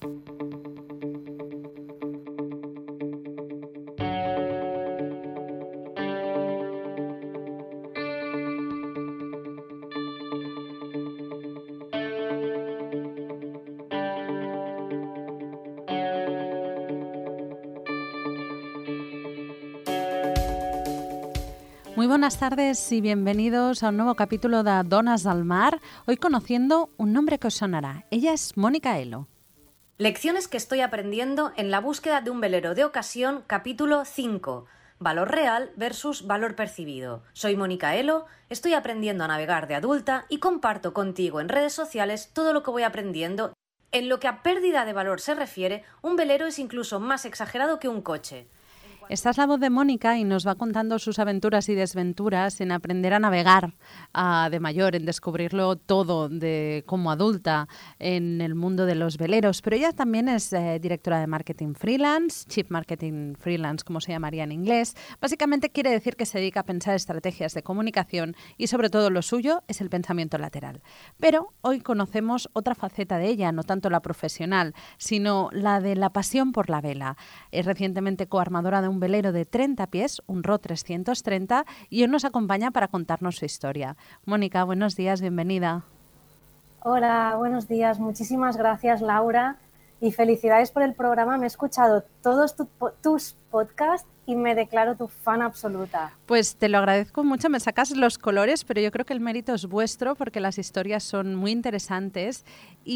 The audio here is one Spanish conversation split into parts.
Muy buenas tardes y bienvenidos a un nuevo capítulo de Donas al Mar, hoy conociendo un nombre que os sonará. Ella es Mónica Elo. Lecciones que estoy aprendiendo en la búsqueda de un velero de ocasión, capítulo 5. Valor real versus valor percibido. Soy Mónica Elo, estoy aprendiendo a navegar de adulta y comparto contigo en redes sociales todo lo que voy aprendiendo. En lo que a pérdida de valor se refiere, un velero es incluso más exagerado que un coche. Esta es la voz de Mónica y nos va contando sus aventuras y desventuras en aprender a navegar de mayor, en descubrirlo todo como adulta en el mundo de los veleros. Pero ella también es directora de marketing freelance, Chief Marketing Freelance, como se llamaría en inglés. Básicamente quiere decir que se dedica a pensar estrategias de comunicación y sobre todo lo suyo es el pensamiento lateral. Pero hoy conocemos otra faceta de ella, no tanto la profesional, sino la de la pasión por la vela. Es recientemente coarmadora de un velero de 30 pies, un RO 330, y hoy nos acompaña para contarnos su historia. Mónica, buenos días, bienvenida. Hola, buenos días. Muchísimas gracias, Laura, y felicidades por el programa. Me he escuchado todos tus podcasts y me declaro tu fan absoluta. Pues te lo agradezco mucho, me sacas los colores, pero yo creo que el mérito es vuestro porque las historias son muy interesantes.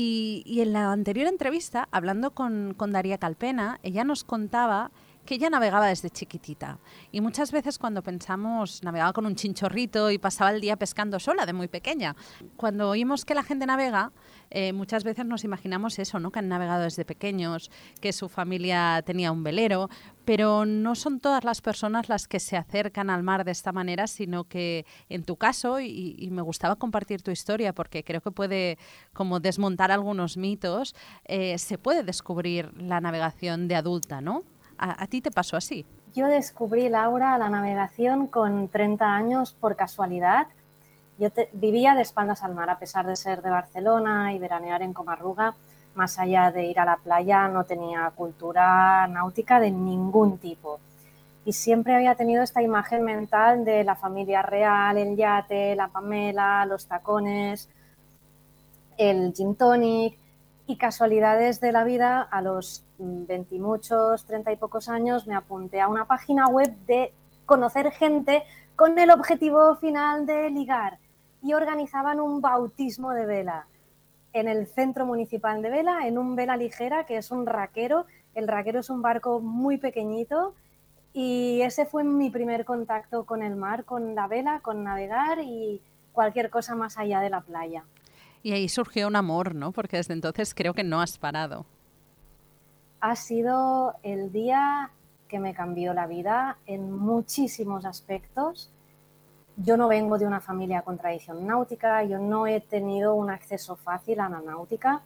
Y en la anterior entrevista, hablando con Daría Calpena, ella nos contaba que ella navegaba desde chiquitita y muchas veces cuando pensamos, navegaba con un chinchorrito y pasaba el día pescando sola de muy pequeña. Cuando oímos que la gente navega, muchas veces nos imaginamos eso, ¿no? Que han navegado desde pequeños, que su familia tenía un velero, pero no son todas las personas las que se acercan al mar de esta manera, sino que en tu caso, y me gustaba compartir tu historia porque creo que puede como desmontar algunos mitos, se puede descubrir la navegación de adulta, ¿no? ¿A ti te pasó así? Yo descubrí, Laura, la navegación con 30 años por casualidad. Yo vivía de espaldas al mar, a pesar de ser de Barcelona y veranear en Comarruga. Más allá de ir a la playa, no tenía cultura náutica de ningún tipo. Y siempre había tenido esta imagen mental de la familia real, el yate, la Pamela, los tacones, el gin tonic. Y casualidades de la vida, a los 20 y muchos, 30 y pocos años, me apunté a una página web de conocer gente con el objetivo final de ligar y organizaban un bautismo de vela en el Centro Municipal de Vela, en un vela ligera, que es un raquero. El raquero es un barco muy pequeñito y ese fue mi primer contacto con el mar, con la vela, con navegar y cualquier cosa más allá de la playa. Y ahí surgió un amor, ¿no? Porque desde entonces creo que no has parado. Ha sido el día que me cambió la vida en muchísimos aspectos. Yo no vengo de una familia con tradición náutica, yo no he tenido un acceso fácil a la náutica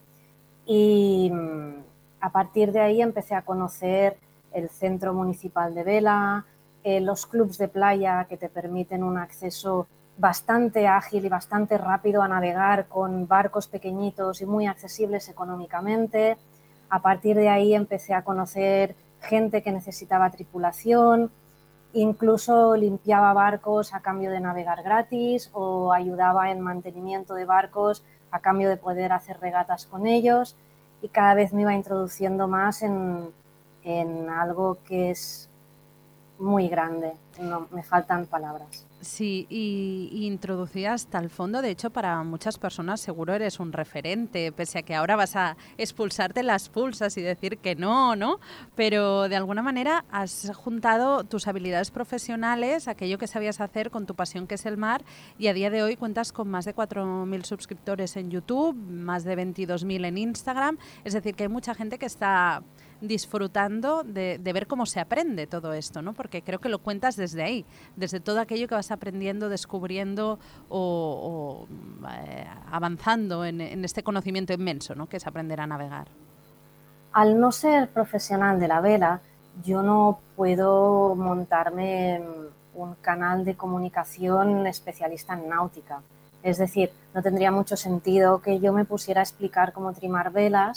y a partir de ahí empecé a conocer el Centro Municipal de Vela, los clubs de playa que te permiten un acceso bastante ágil y bastante rápido a navegar con barcos pequeñitos y muy accesibles económicamente. A partir de ahí empecé a conocer gente que necesitaba tripulación, incluso limpiaba barcos a cambio de navegar gratis o ayudaba en mantenimiento de barcos a cambio de poder hacer regatas con ellos, y cada vez me iba introduciendo más en algo que es muy grande. No, me faltan palabras. Sí, y introducida hasta el fondo. De hecho, para muchas personas seguro eres un referente, pese a que ahora vas a expulsarte las pulsas y decir que no, ¿no? Pero de alguna manera has juntado tus habilidades profesionales, aquello que sabías hacer con tu pasión que es el mar, y a día de hoy cuentas con más de 4.000 suscriptores en YouTube, más de 22.000 en Instagram. Es decir, que hay mucha gente que está disfrutando de ver cómo se aprende todo esto, ¿no? Porque creo que lo cuentas desde ahí, desde todo aquello que vas aprendiendo, descubriendo o avanzando en este conocimiento inmenso, ¿no? Que es aprender a navegar. Al no ser profesional de la vela, yo no puedo montarme un canal de comunicación especialista en náutica. Es decir, no tendría mucho sentido que yo me pusiera a explicar cómo trimar velas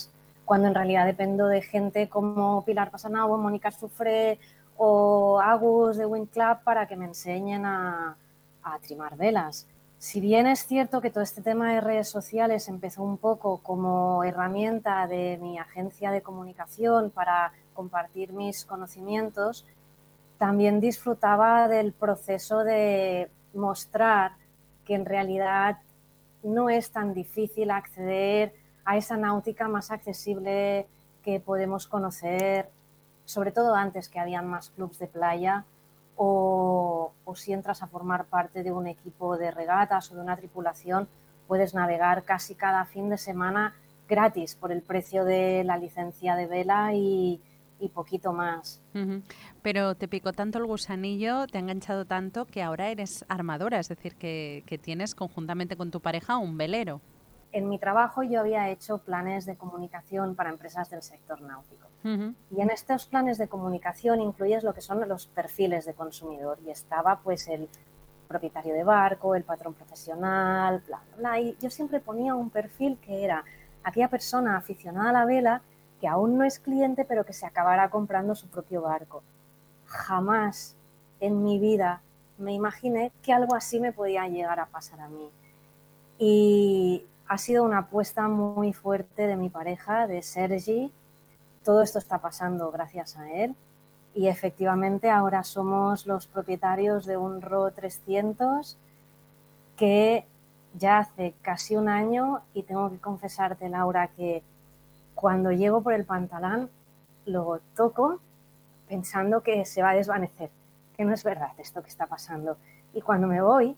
cuando en realidad dependo de gente como Pilar Pasanau, Mónica Sufré o Agus de Wind Club para que me enseñen a trimar velas. Si bien es cierto que todo este tema de redes sociales empezó un poco como herramienta de mi agencia de comunicación para compartir mis conocimientos, también disfrutaba del proceso de mostrar que en realidad no es tan difícil acceder a esa náutica más accesible que podemos conocer, sobre todo antes que habían más clubs de playa, o si entras a formar parte de un equipo de regatas o de una tripulación, puedes navegar casi cada fin de semana gratis por el precio de la licencia de vela y poquito más. Pero te picó tanto el gusanillo, te ha enganchado tanto que ahora eres armadora, es decir, que tienes conjuntamente con tu pareja un velero. En mi trabajo yo había hecho planes de comunicación para empresas del sector náutico. Y en estos planes de comunicación incluyes lo que son los perfiles de consumidor y estaba pues el propietario de barco, el patrón profesional, bla, bla, bla. Y yo siempre ponía un perfil que era aquella persona aficionada a la vela que aún no es cliente pero que se acabará comprando su propio barco. Jamás en mi vida me imaginé que algo así me podía llegar a pasar a mí. Y ha sido una apuesta muy fuerte de mi pareja, de Sergi. Todo esto está pasando gracias a él y efectivamente ahora somos los propietarios de un RO 300 que ya hace casi un año, y tengo que confesarte, Laura, que cuando llego por el pantalán lo toco pensando que se va a desvanecer, que no es verdad esto que está pasando. Y cuando me voy,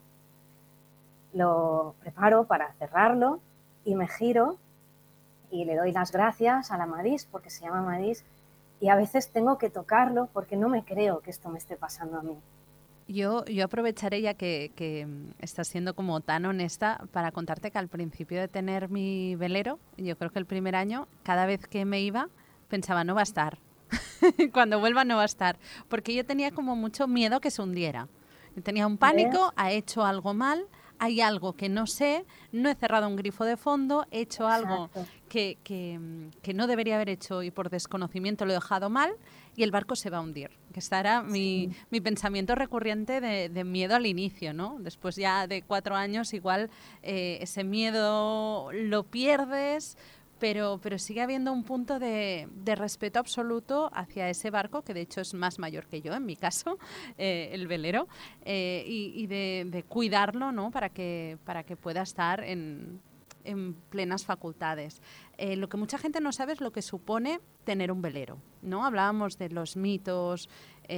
lo preparo para cerrarlo y me giro y le doy las gracias a la Madís, porque se llama Madís, y a veces tengo que tocarlo porque no me creo que esto me esté pasando a mí. Yo aprovecharé, ya que estás siendo como tan honesta, para contarte que al principio de tener mi velero, yo creo que el primer año, cada vez que me iba, pensaba, no va a estar. Cuando vuelva no va a estar. Porque yo tenía como mucho miedo que se hundiera. Yo tenía un pánico, ha hecho algo mal, hay algo que no sé, no he cerrado un grifo de fondo, he hecho algo que no debería haber hecho y por desconocimiento lo he dejado mal y el barco se va a hundir. Que esta era mi pensamiento recurrente de miedo al inicio, ¿no? Después ya de 4 años igual ese miedo lo pierdes, pero sigue habiendo un punto de respeto absoluto hacia ese barco, que de hecho es más mayor que yo, en mi caso, el velero, y de cuidarlo, ¿no? Para que pueda estar en plenas facultades. Lo que mucha gente no sabe es lo que supone tener un velero, ¿no? Hablábamos de los mitos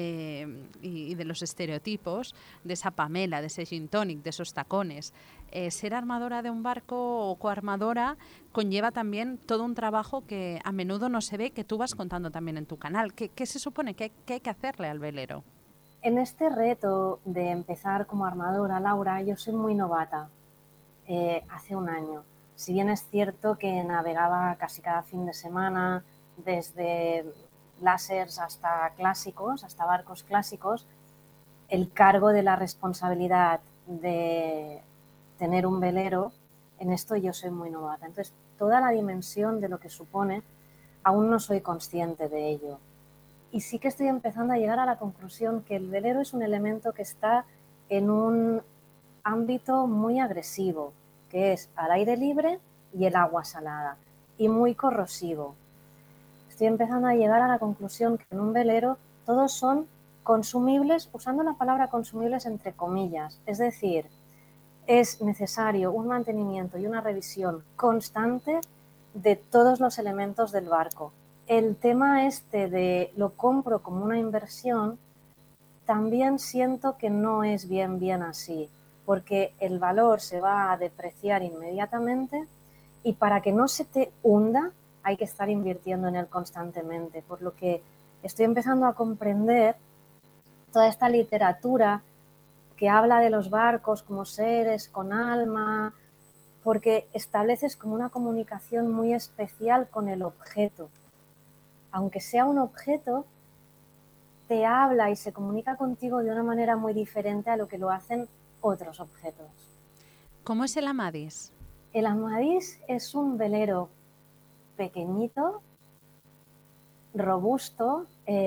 y de los estereotipos, de esa Pamela, de ese gin tonic, de esos tacones. Ser armadora de un barco o coarmadora conlleva también todo un trabajo que a menudo no se ve, que tú vas contando también en tu canal. ¿Qué se supone? ¿Qué hay que hacerle al velero? En este reto de empezar como armadora, Laura, yo soy muy novata. Hace un año. Si bien es cierto que navegaba casi cada fin de semana, desde lásers hasta clásicos, hasta barcos clásicos, el cargo de la responsabilidad de tener un velero, en esto yo soy muy novata. Entonces, toda la dimensión de lo que supone, aún no soy consciente de ello. Y sí que estoy empezando a llegar a la conclusión que el velero es un elemento que está en un ámbito muy agresivo, que es al aire libre y el agua salada, y muy corrosivo. Estoy empezando a llegar a la conclusión que en un velero todos son consumibles, usando la palabra consumibles entre comillas, es decir, es necesario un mantenimiento y una revisión constante de todos los elementos del barco. El tema este de lo compro como una inversión, también siento que no es bien así, porque el valor se va a depreciar inmediatamente y para que no se te hunda hay que estar invirtiendo en él constantemente, por lo que estoy empezando a comprender toda esta literatura que habla de los barcos como seres con alma, porque estableces como una comunicación muy especial con el objeto. Aunque sea un objeto, te habla y se comunica contigo de una manera muy diferente a lo que lo hacen otros objetos. ¿Cómo es el Amadís? El Amadís es un velero pequeñito, robusto.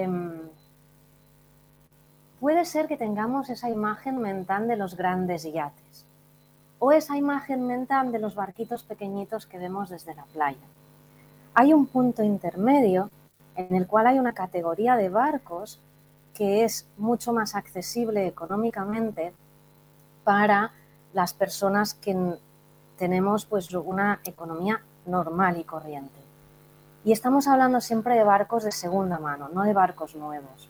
Puede ser que tengamos esa imagen mental de los grandes yates o esa imagen mental de los barquitos pequeñitos que vemos desde la playa. Hay un punto intermedio en el cual hay una categoría de barcos que es mucho más accesible económicamente para las personas que tenemos pues una economía normal y corriente. Y estamos hablando siempre de barcos de segunda mano, no de barcos nuevos.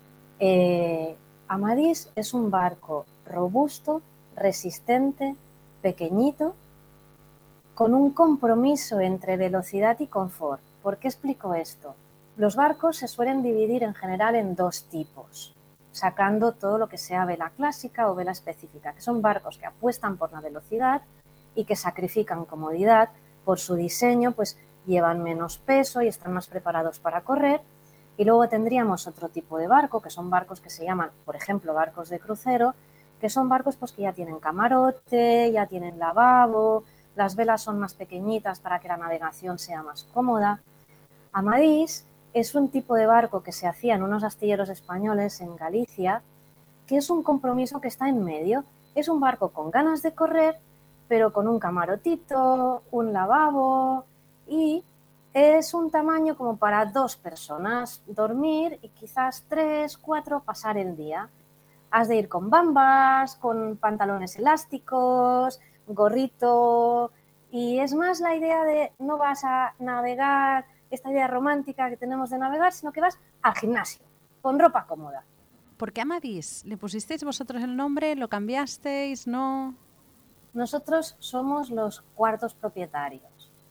Amadís es un barco robusto, resistente, pequeñito, con un compromiso entre velocidad y confort. ¿Por qué explico esto? Los barcos se suelen dividir en general en dos tipos, sacando todo lo que sea vela clásica o vela específica, que son barcos que apuestan por la velocidad y que sacrifican comodidad por su diseño, pues llevan menos peso y están más preparados para correr. Y luego tendríamos otro tipo de barco, que son barcos que se llaman, por ejemplo, barcos de crucero, que son barcos pues, que ya tienen camarote, ya tienen lavabo, las velas son más pequeñitas para que la navegación sea más cómoda. Amadís es un tipo de barco que se hacía en unos astilleros españoles en Galicia, que es un compromiso que está en medio. Es un barco con ganas de correr, pero con un camarotito, un lavabo y es un tamaño como para 2 personas dormir y quizás 3, 4 pasar el día. Has de ir con bambas, con pantalones elásticos, gorrito y es más la idea de no vas a navegar, esta idea romántica que tenemos de navegar, sino que vas al gimnasio, con ropa cómoda. ¿Por qué Amadís? ¿Le pusisteis vosotros el nombre? ¿Lo cambiasteis? ¿No? Nosotros somos los cuartos propietarios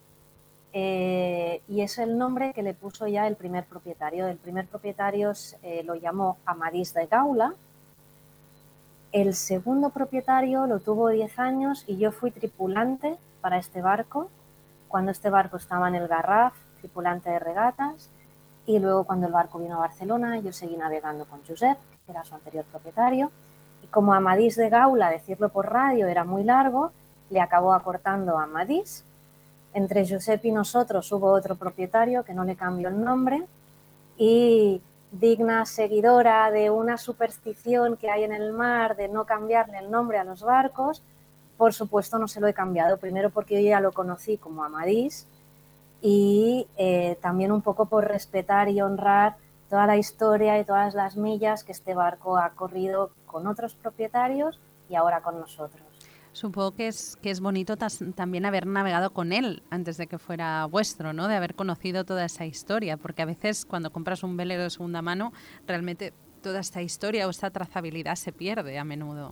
y es el nombre que le puso ya el primer propietario. El primer propietario lo llamó Amadís de Gaula. El segundo propietario lo tuvo 10 años y yo fui tripulante para este barco, cuando este barco estaba en el Garraf, tripulante de regatas, y luego cuando el barco vino a Barcelona yo seguí navegando con Josep, que era su anterior propietario, y como Amadís de Gaula, decirlo por radio era muy largo, le acabó acortando a Amadís. Entre Josep y nosotros hubo otro propietario que no le cambió el nombre y digna seguidora de una superstición que hay en el mar de no cambiarle el nombre a los barcos, por supuesto no se lo he cambiado, primero porque yo ya lo conocí como Amadís y también un poco por respetar y honrar toda la historia y todas las millas que este barco ha corrido con otros propietarios y ahora con nosotros. Supongo que es bonito también haber navegado con él antes de que fuera vuestro, ¿no? De haber conocido toda esa historia, porque a veces cuando compras un velero de segunda mano, realmente toda esta historia o esta trazabilidad se pierde a menudo.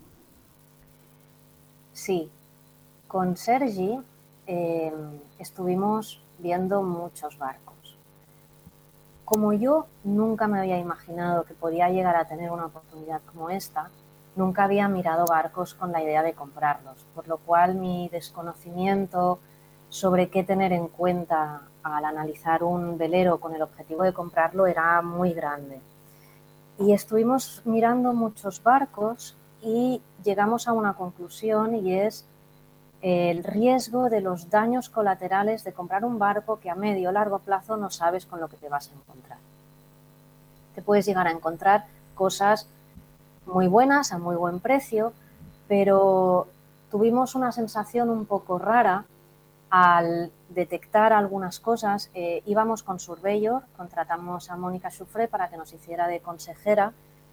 Sí, con Sergi estuvimos viendo muchos barcos. Como yo nunca me había imaginado que podía llegar a tener una oportunidad como esta, nunca había mirado barcos con la idea de comprarlos, por lo cual mi desconocimiento sobre qué tener en cuenta al analizar un velero con el objetivo de comprarlo era muy grande. Y estuvimos mirando muchos barcos y llegamos a una conclusión y es el riesgo de los daños colaterales de comprar un barco que a medio o largo plazo no sabes con lo que te vas a encontrar. Te puedes llegar a encontrar cosas muy buenas, a muy buen precio, pero tuvimos una sensación un poco rara al detectar algunas cosas. Íbamos con Surveyor, contratamos a Mónica Xufré para que nos hiciera de consejera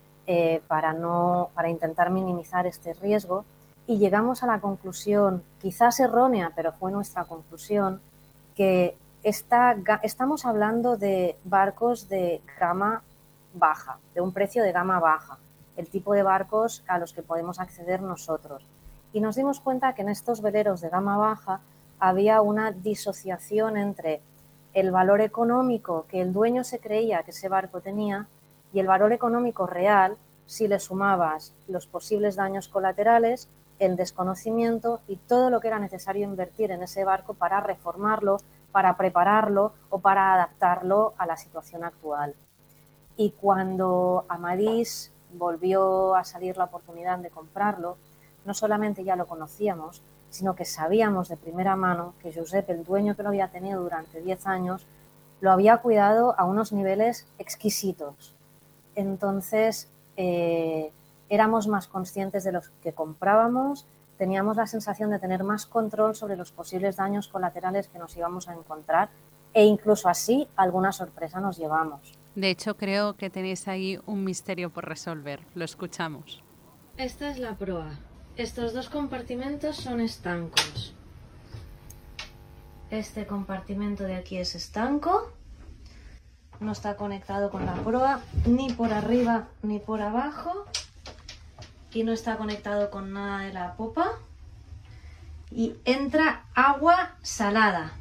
para intentar minimizar este riesgo y llegamos a la conclusión, quizás errónea, pero fue nuestra conclusión, que estamos hablando de barcos de gama baja, de un precio de gama baja, el tipo de barcos a los que podemos acceder nosotros. Y nos dimos cuenta que en estos veleros de gama baja había una disociación entre el valor económico que el dueño se creía que ese barco tenía y el valor económico real si le sumabas los posibles daños colaterales, el desconocimiento y todo lo que era necesario invertir en ese barco para reformarlo, para prepararlo o para adaptarlo a la situación actual. Y cuando Amadís volvió a salir la oportunidad de comprarlo, no solamente ya lo conocíamos, sino que sabíamos de primera mano que Josep, el dueño que lo había tenido durante 10 años, lo había cuidado a unos niveles exquisitos. Entonces, éramos más conscientes de los que comprábamos, teníamos la sensación de tener más control sobre los posibles daños colaterales que nos íbamos a encontrar e incluso así alguna sorpresa nos llevamos. De hecho, creo que tenéis ahí un misterio por resolver. Lo escuchamos. Esta es la proa. Estos dos compartimentos son estancos. Este compartimento de aquí es estanco. No está conectado con la proa ni por arriba ni por abajo. Y no está conectado con nada de la popa. Y entra agua salada.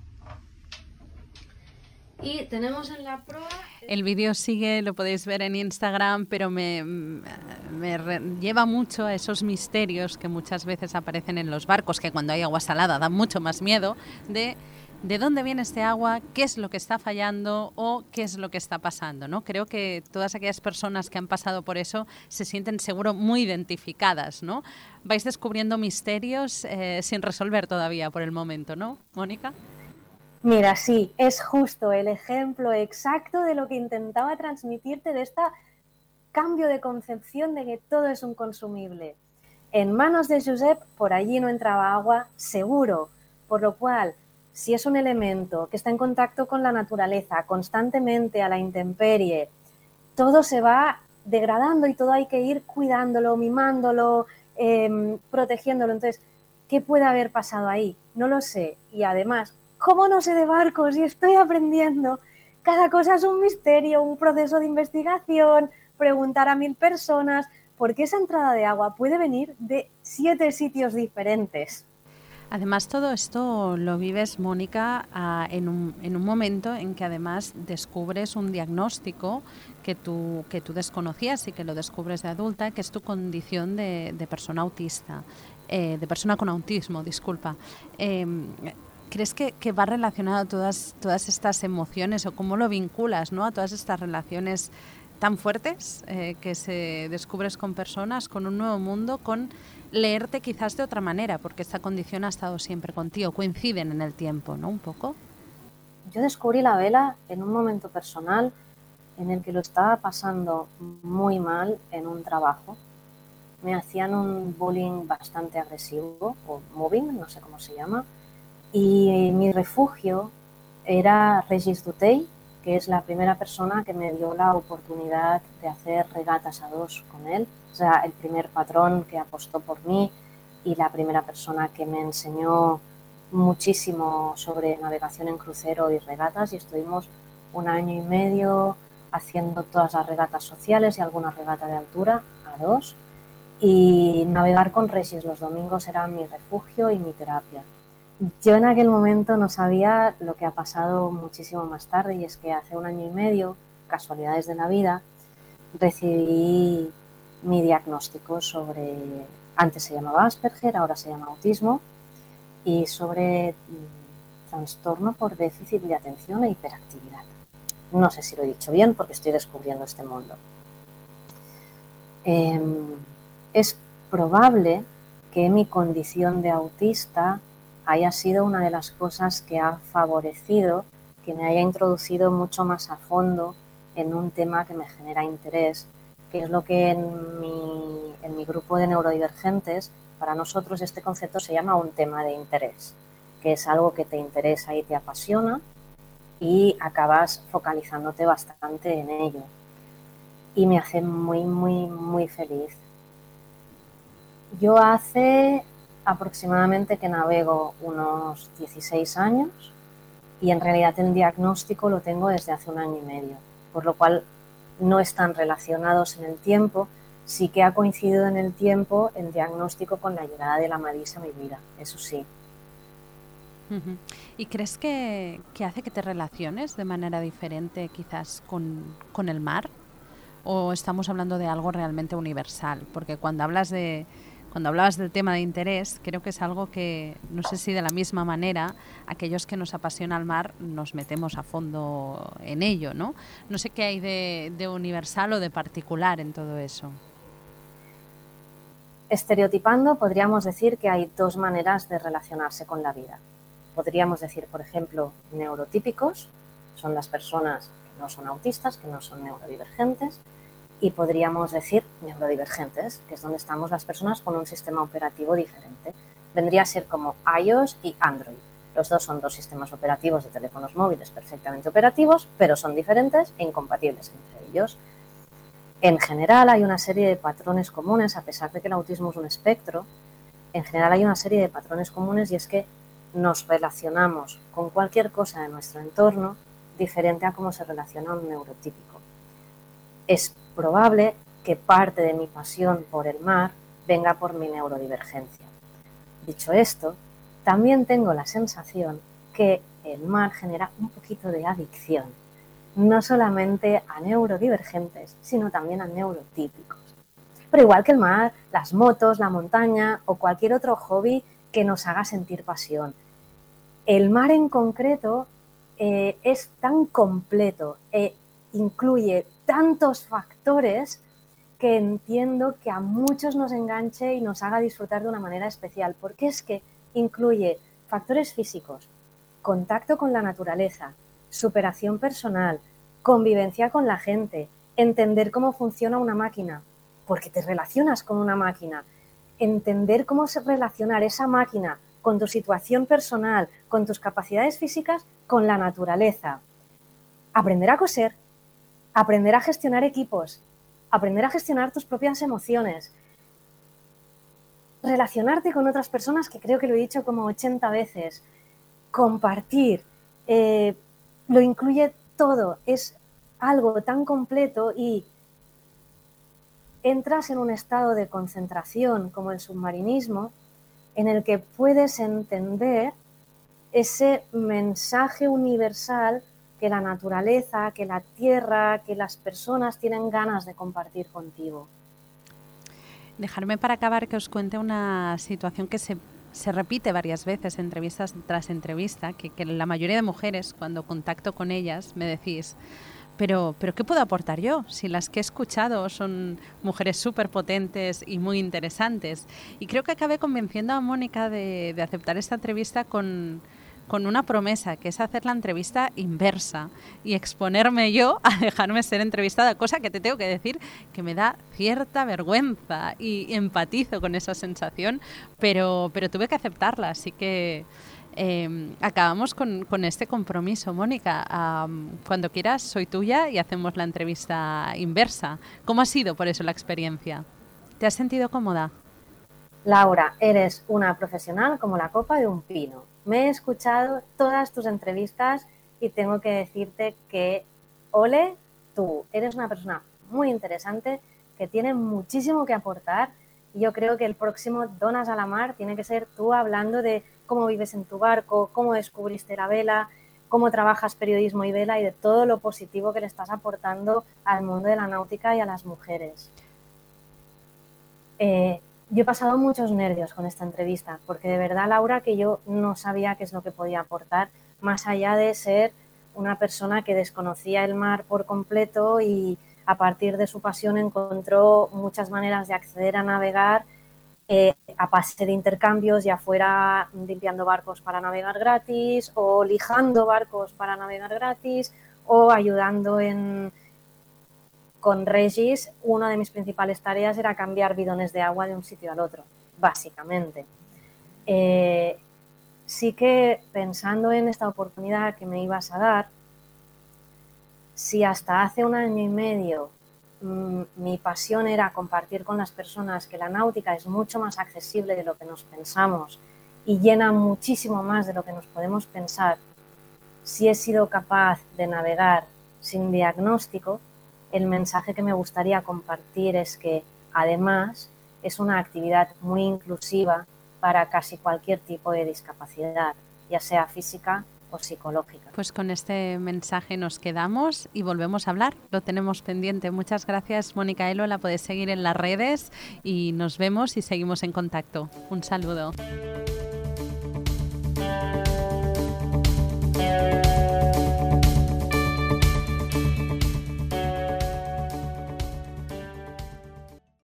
Y tenemos en la proa... El vídeo sigue, lo podéis ver en Instagram, pero me lleva mucho a esos misterios que muchas veces aparecen en los barcos, que cuando hay agua salada dan mucho más miedo, de dónde viene este agua, qué es lo que está fallando o qué es lo que está pasando, ¿no? Creo que todas aquellas personas que han pasado por eso se sienten seguro muy identificadas, ¿no? Vais descubriendo misterios sin resolver todavía por el momento, ¿no, Mónica? Mira, sí, es justo el ejemplo exacto de lo que intentaba transmitirte de este cambio de concepción de que todo es un consumible. En manos de Josep, por allí no entraba agua seguro, por lo cual, si es un elemento que está en contacto con la naturaleza constantemente a la intemperie, todo se va degradando y todo hay que ir cuidándolo, mimándolo, protegiéndolo. Entonces, ¿qué puede haber pasado ahí? No lo sé. Y además, ¿cómo no sé de barcos y estoy aprendiendo? Cada cosa es un misterio, un proceso de investigación, preguntar a 1000 personas, porque esa entrada de agua puede venir de 7 sitios diferentes. Además, todo esto lo vives, Mónica, en un momento en que además descubres un diagnóstico que tú desconocías y que lo descubres de adulta, que es tu condición de persona autista, de persona con autismo, disculpa. ¿Crees que va relacionado todas estas emociones o cómo lo vinculas, ¿no?, a todas estas relaciones tan fuertes que se descubres con personas, con un nuevo mundo, con leerte quizás de otra manera, porque esta condición ha estado siempre contigo, coinciden en el tiempo, ¿no?, un poco? Yo descubrí la vela en un momento personal en el que lo estaba pasando muy mal en un trabajo. Me hacían un bullying bastante agresivo, o mobbing, no sé cómo se llama, y mi refugio era Regis Dutey, que es la primera persona que me dio la oportunidad de hacer regatas a 2 con él. O sea, el primer patrón que apostó por mí y la primera persona que me enseñó muchísimo sobre navegación en crucero y regatas, y estuvimos 1 año y medio haciendo todas las regatas sociales y alguna regata de altura a 2, y navegar con Regis los domingos era mi refugio y mi terapia. Yo en aquel momento no sabía lo que ha pasado muchísimo más tarde, y es que hace 1 año y medio, casualidades de la vida, recibí mi diagnóstico sobre, antes se llamaba Asperger, ahora se llama autismo, y sobre trastorno por déficit de atención e hiperactividad. No sé si lo he dicho bien porque estoy descubriendo este mundo. Es probable que mi condición de autista haya sido una de las cosas que ha favorecido que me haya introducido mucho más a fondo en un tema que me genera interés, que es lo que en mi grupo de neurodivergentes, para nosotros este concepto se llama un tema de interés, que es algo que te interesa y te apasiona y acabas focalizándote bastante en ello. Y me hace muy, muy, muy feliz. Yo hace aproximadamente que navego unos 16 años y en realidad el diagnóstico lo tengo desde hace 1 año y medio, por lo cual no están relacionados en el tiempo. Sí que ha coincidido en el tiempo el diagnóstico con la llegada de la Marisa a mi vida, eso sí. ¿Y crees que hace que te relaciones de manera diferente quizás con el mar? ¿O estamos hablando de algo realmente universal? Porque cuando hablabas del tema de interés, creo que es algo que, no sé si de la misma manera, aquellos que nos apasiona el mar nos metemos a fondo en ello, ¿no? No sé qué hay de universal o de particular en todo eso. Estereotipando, podríamos decir que hay dos maneras de relacionarse con la vida. Podríamos decir, por ejemplo, neurotípicos, son las personas que no son autistas, que no son neurodivergentes, y podríamos decir neurodivergentes, que es donde estamos las personas con un sistema operativo diferente. Vendría a ser como iOS y Android. Los dos son dos sistemas operativos de teléfonos móviles perfectamente operativos, pero son diferentes e incompatibles entre ellos. En general hay una serie de patrones comunes, a pesar de que el autismo es un espectro, en general hay una serie de patrones comunes y es que nos relacionamos con cualquier cosa de nuestro entorno diferente a cómo se relaciona un neurotípico. Es probable que parte de mi pasión por el mar venga por mi neurodivergencia. Dicho esto, también tengo la sensación que el mar genera un poquito de adicción, no solamente a neurodivergentes, sino también a neurotípicos. Pero igual que el mar, las motos, la montaña o cualquier otro hobby que nos haga sentir pasión. El mar en concreto es tan completo e incluye tantos factores que entiendo que a muchos nos enganche y nos haga disfrutar de una manera especial, porque es que incluye factores físicos, contacto con la naturaleza, superación personal, convivencia con la gente, entender cómo funciona una máquina, porque te relacionas con una máquina, entender cómo relacionar esa máquina con tu situación personal, con tus capacidades físicas, con la naturaleza. Aprender a coser, aprender a gestionar equipos, aprender a gestionar tus propias emociones, relacionarte con otras personas, que creo que lo he dicho como 80 veces, compartir, lo incluye todo, es algo tan completo y entras en un estado de concentración como el submarinismo en el que puedes entender ese mensaje universal que la naturaleza, que la tierra, que las personas tienen ganas de compartir contigo. Dejarme para acabar que os cuente una situación que se repite varias veces, entrevistas tras entrevista, que la mayoría de mujeres, cuando contacto con ellas, me decís, pero ¿qué puedo aportar yo? Si las que he escuchado son mujeres súper potentes y muy interesantes. Y creo que acabé convenciendo a Mónica de aceptar esta entrevista con una promesa, que es hacer la entrevista inversa y exponerme yo a dejarme ser entrevistada, cosa que te tengo que decir que me da cierta vergüenza y empatizo con esa sensación, pero tuve que aceptarla, así que acabamos con este compromiso. Mónica, cuando quieras soy tuya y hacemos la entrevista inversa. ¿Cómo ha sido por eso la experiencia? ¿Te has sentido cómoda? Laura, eres una profesional como la copa de un pino. Me he escuchado todas tus entrevistas y tengo que decirte que, ole, tú eres una persona muy interesante que tiene muchísimo que aportar y yo creo que el próximo Donas a la Mar tiene que ser tú hablando de cómo vives en tu barco, cómo descubriste la vela, cómo trabajas periodismo y vela y de todo lo positivo que le estás aportando al mundo de la náutica y a las mujeres. Yo he pasado muchos nervios con esta entrevista, porque de verdad, Laura, que yo no sabía qué es lo que podía aportar, más allá de ser una persona que desconocía el mar por completo y a partir de su pasión encontró muchas maneras de acceder a navegar a base de intercambios, ya fuera limpiando barcos para navegar gratis o lijando barcos para navegar gratis o ayudando con Regis. Una de mis principales tareas era cambiar bidones de agua de un sitio al otro, básicamente. Sí que pensando en esta oportunidad que me ibas a dar, si hasta hace 1 año y medio mi pasión era compartir con las personas que la náutica es mucho más accesible de lo que nos pensamos y llena muchísimo más de lo que nos podemos pensar, si he sido capaz de navegar sin diagnóstico, el mensaje que me gustaría compartir es que, además, es una actividad muy inclusiva para casi cualquier tipo de discapacidad, ya sea física o psicológica. Pues con este mensaje nos quedamos y volvemos a hablar. Lo tenemos pendiente. Muchas gracias, Mónica Elo. La podéis seguir en las redes y nos vemos y seguimos en contacto. Un saludo.